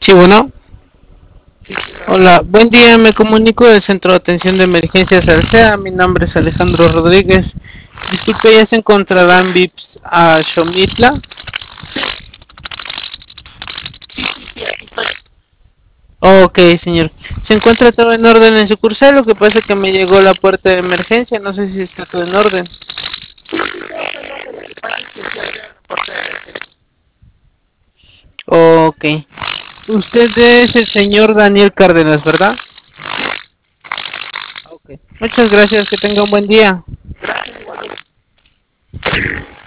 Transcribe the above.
Sí, bueno. Sí, claro. Hola, buen día. Me comunico del Centro de Atención de Emergencias Alsea. Mi nombre es Alejandro Rodríguez. Disculpe, ¿ya se encontrarán VIPs a Xomitla? Sí, aquí estoy. Ok, señor. ¿Se encuentra todo en orden en sucursal? Lo que pasa es que me llegó la puerta de emergencia. No sé si está todo en orden. Sí, todo está en orden. Lo que pasa es que sí había reporte de emergencia. Ok. Usted es el señor Daniel Cárdenas, ¿verdad? Sí, Ok. Muchas gracias. Que tenga un buen día. gracias igualmente.